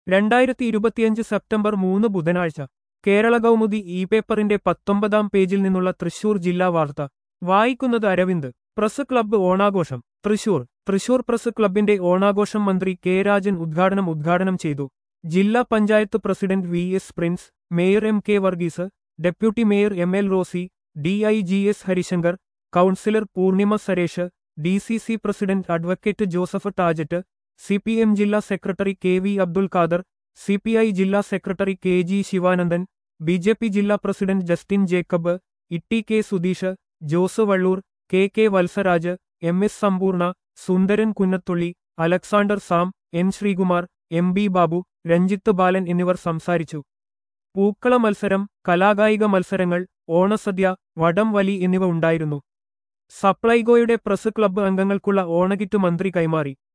2025 September 3 ബുധനാഴ്ച Kerala Kaumudi E പേപ്പറിന്റെ 19-ാം പേജിൽ നിന്നുള്ള തൃശൂർ ജില്ലാ വാർത്ത വായിക്കുന്നത് അരവിന്ദ്. പ്രസ് ക്ലബ്ബ് ഓണാഘോഷം തൃശൂർ പ്രസ് ക്ലബ്ബിന്റെ ഓണാഘോഷം മന്ത്രി കെ രാജൻ ഉദ്ഘാടനം ചെയ്തു. ജില്ലാ panchayat president V S Prince, mayor M K Varghese, deputy mayor M L Rosy, DIGS Harishankar, councillor Poornima Suresh, DCC president advocate Joseph Tajet, CPM ജില്ലാ secretary KV Abdul Khader, CPI ജില്ലാ സെക്രട്ടറി KG ശിവാനന്ദൻ, BJP ജില്ലാ president Justin Jacob, Itty Sudheesh, Jose Vallur, KK Valsaraj, MS Sampoorna, Sundaran Kunnathully, Alexander Sam, N Sreekumar, MB Babu, Ranjith Balan എന്നിവർ സംസാരിച്ചു. പൂക്കള മത്സരം, കലാകായിക മത്സരങ്ങൾ, ഓണസദ്യ, വടം വലി എന്നിവ ഉണ്ടായിരുന്നു. സപ്ലൈകോയുടെ പ്രസ് ക്ലബ്ബ് അംഗങ്ങൾക്കുള്ള ഓണക്കിറ്റ് മന്ത്രി കൈമാറി.